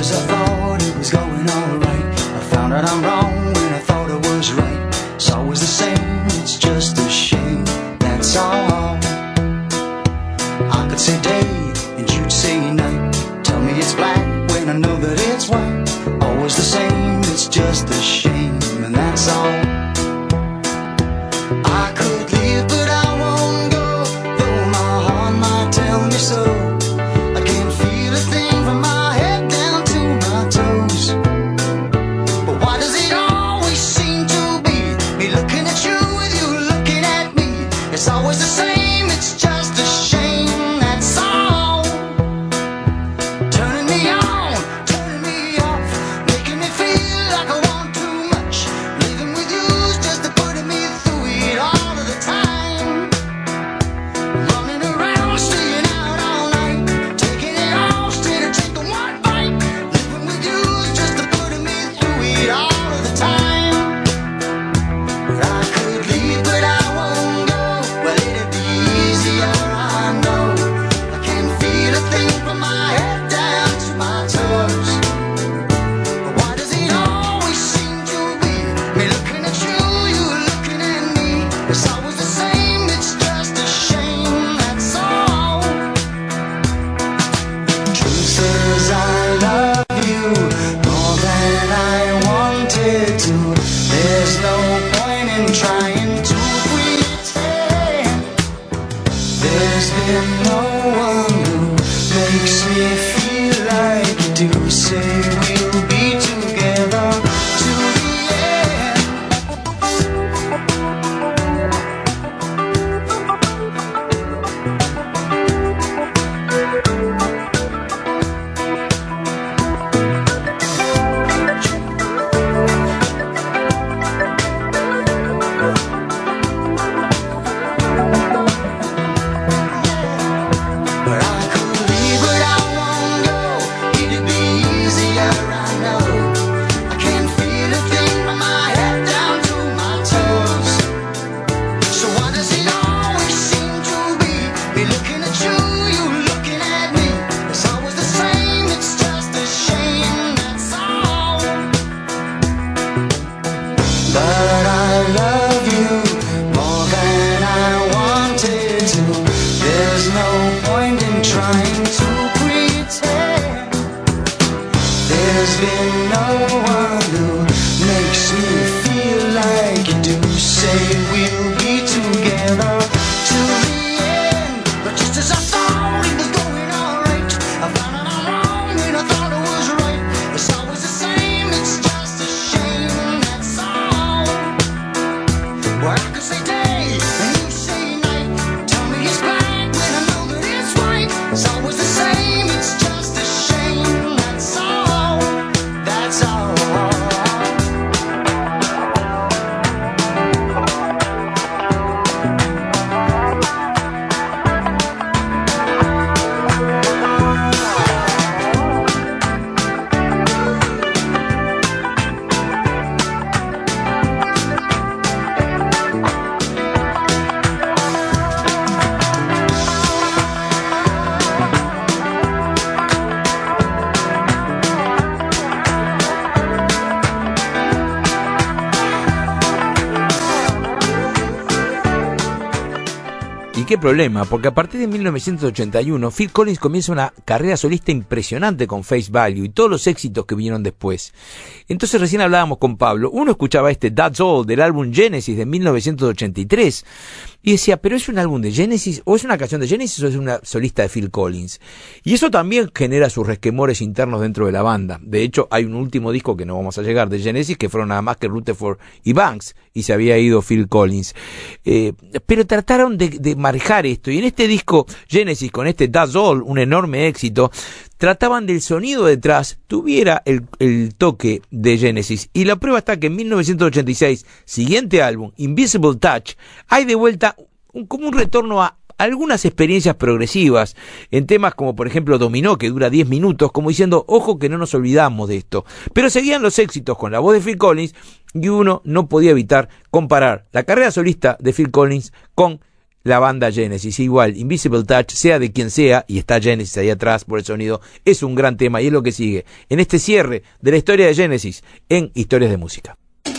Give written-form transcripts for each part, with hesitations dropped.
'cause I thought it was going alright. I found out I'm wrong when I thought it was right. It's always the same, it's just a shame, that's all. I could say day and you'd say night. Tell me it's black when I know that it's white. Always the same, it's just a shame, and that's all. I could leave but I won't go, though my heart might tell me so. I can't feel a thing from my head down to my toes. But why does it always seem to be me looking at you with you looking at me? It's always the same, it's just a shame, that's all. Turning me on, turning me off, making me feel like I want too much. Living with you's just putting me through it all of the time. Running around, staying out all night, taking it all instead of taking one bite. Living with you's just putting me through it all of the time. But I could leave, but I won't go. Well, it'd be easier, I know. I can't feel a thing from my head down to my toes. But why does it always seem to be me looking at you, you looking at me? It's always the same, it's just a shame, that's all. Truth says I love you more than I wanted to. There's no point in trying to pretend. There's been no one who makes me feel like you do. Say we'll be together to the end. But I could leave, but I won't go. It'd be easier, I know. I can't feel a thing from my head down to my toes. So why does it always seem to be me looking at you, you looking at me? It's always the same, it's just a shame, that's all. But I love you more than I wanted to. There's no point in trying to pretend. There's been no one who makes me feel like you do. Say we'll be together to the end. But just as I thought it was going alright, I found out I'm wrong when I thought it was right. It's always the same, it's just a shame, that's all. Well, I could say day and you say night. Tell me it's black when I know that it's white. It's always the same, it's just a shame, that's all. That's all. ¿Y qué problema? Porque a partir de 1981 Phil Collins comienza una carrera solista impresionante con Face Value y todos los éxitos que vinieron después. Entonces recién hablábamos con Pablo, uno escuchaba That's All del álbum Genesis de 1983 y decía, ¿pero es un álbum de Genesis o es una canción de Genesis o es una solista de Phil Collins? Y eso también genera sus resquemores internos dentro de la banda. De hecho, hay un último disco que no vamos a llegar de Genesis que fueron nada más que Rutherford y Banks y se había ido Phil Collins. Pero trataron de manejar esto y en este disco Genesis con That's All, un enorme éxito, trataban del sonido detrás tuviera el toque de Genesis. Y la prueba está que en 1986, siguiente álbum, Invisible Touch, hay de vuelta como un retorno a algunas experiencias progresivas en temas como por ejemplo Dominó, que dura 10 minutos, como diciendo, ojo que no nos olvidamos de esto. Pero seguían los éxitos con la voz de Phil Collins y uno no podía evitar comparar la carrera solista de Phil Collins con la banda Genesis. Igual, Invisible Touch, sea de quien sea, y está Genesis ahí atrás por el sonido, es un gran tema y es lo que sigue en este cierre de la historia de Genesis en Historias de Música.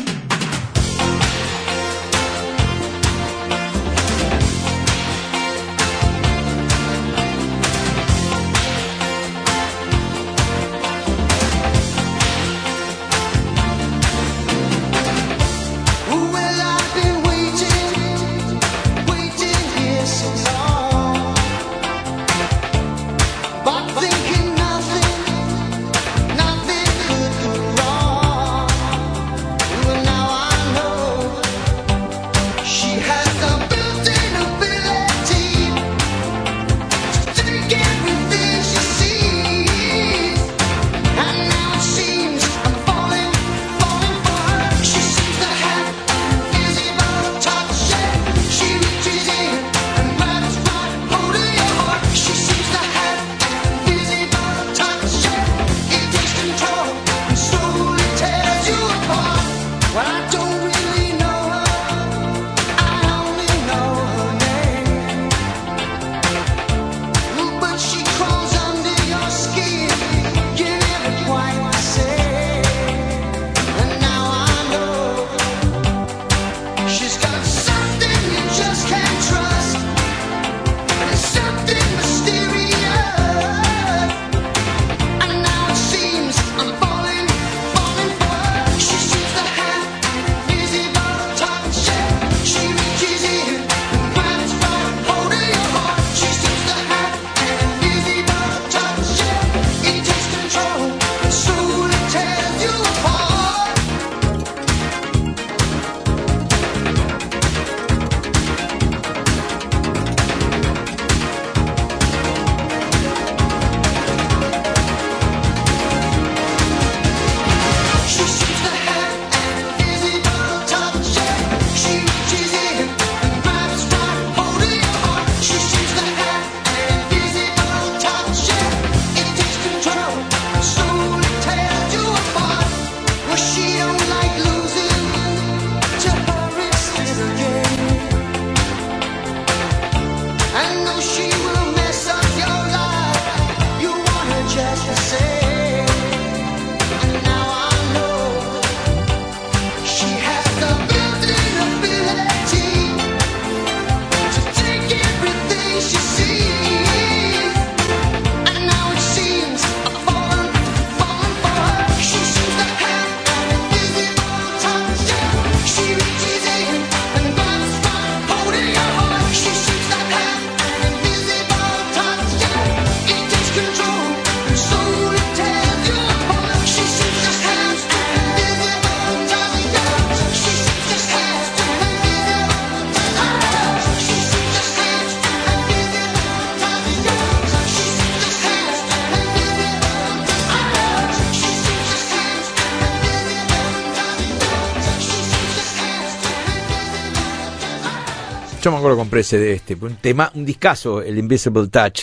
Yo me acuerdo que compré ese de un tema, un discazo, el Invisible Touch.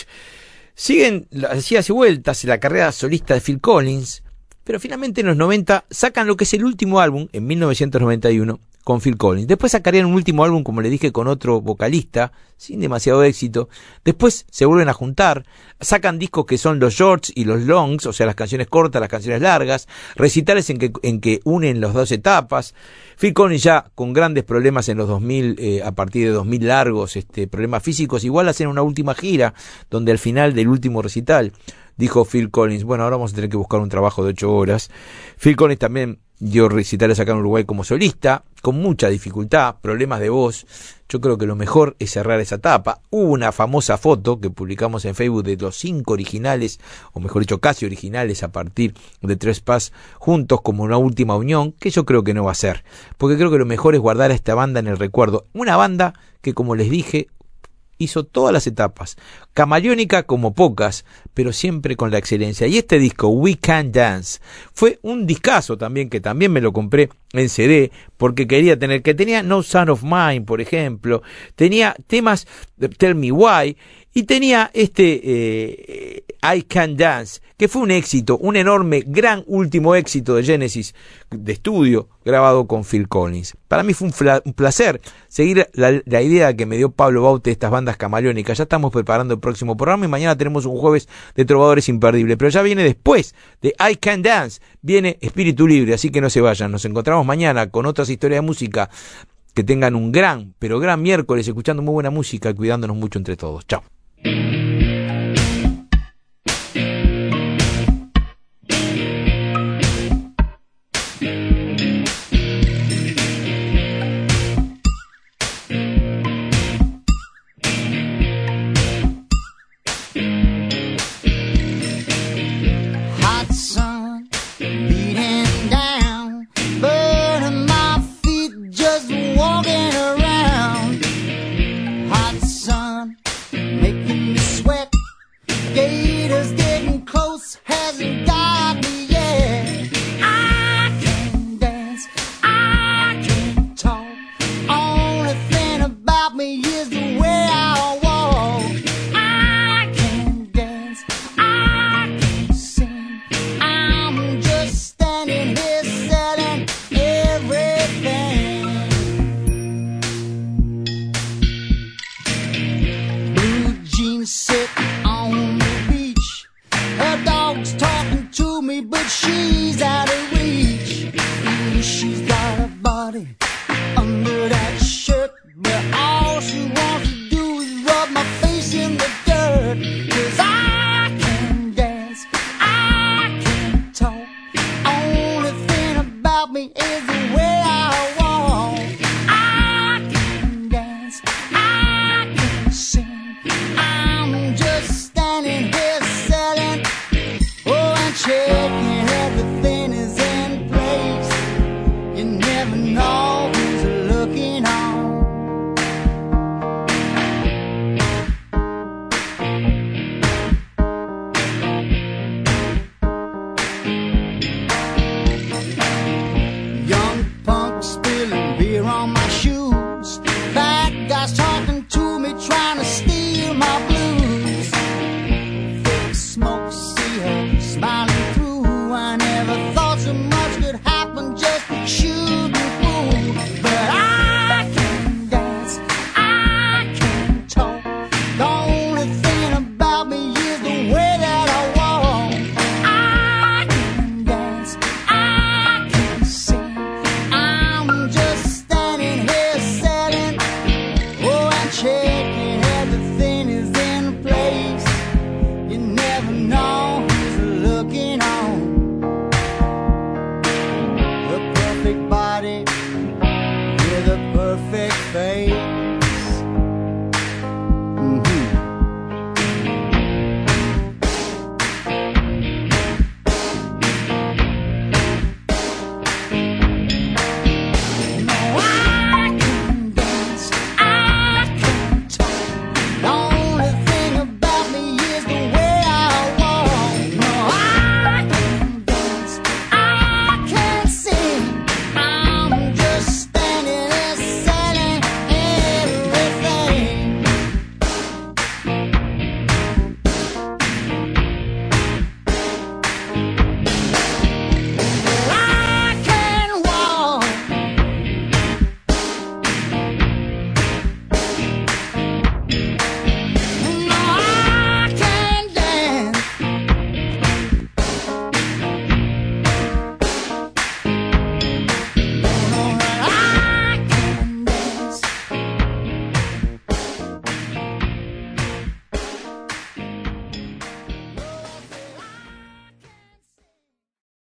Siguen las idas y vueltas en la carrera solista de Phil Collins, pero finalmente en los 90 sacan lo que es el último álbum, en 1991, con Phil Collins. Después sacarían un último álbum, como le dije, con otro vocalista, sin demasiado éxito. Después se vuelven a juntar, sacan discos que son los shorts y los longs, o sea, las canciones cortas, las canciones largas, recitales en que unen las dos etapas. Phil Collins ya con grandes problemas en los 2000, a partir de 2000 largos, problemas físicos, igual hacen una última gira, donde al final del último recital, dijo Phil Collins, bueno, ahora vamos a tener que buscar un trabajo de 8 horas. Phil Collins también dio recitales acá en Uruguay como solista, con mucha dificultad, problemas de voz. Yo creo que lo mejor es cerrar esa etapa. Hubo una famosa foto que publicamos en Facebook de los 5 originales, o mejor dicho, casi originales a partir de Trespass, juntos como una última unión, que yo creo que no va a ser. Porque creo que lo mejor es guardar a esta banda en el recuerdo. Una banda que, como les dije, hizo todas las etapas, camaleónica como pocas, pero siempre con la excelencia. Y este disco, We Can Dance, fue un discazo también, que también me lo compré en CD, porque quería tener, que tenía No Son of Mine, por ejemplo, tenía temas de Tell Me Why, y tenía I Can Dance, que fue un éxito, un enorme, gran último éxito de Genesis de estudio, grabado con Phil Collins. Para mí fue un placer seguir la idea que me dio Pablo Baute de estas bandas camaleónicas. Ya estamos preparando el próximo programa y mañana tenemos un jueves de trovadores imperdible, pero ya viene después de I Can Dance, viene Espíritu Libre, así que no se vayan. Nos encontramos mañana con otras historias de música. Que tengan un gran, pero gran miércoles escuchando muy buena música y cuidándonos mucho entre todos. Chao. Hot sun beating down, burning my feet just walking around. Hot sun making me sweat. Gators getting close, hasn't got me yet. I can dance, I can talk. Only thing about me is the way I walk. I can dance, I can sing. I'm just standing here selling everything. Blue jeans sit on the beach. Her dog's talking to me, but she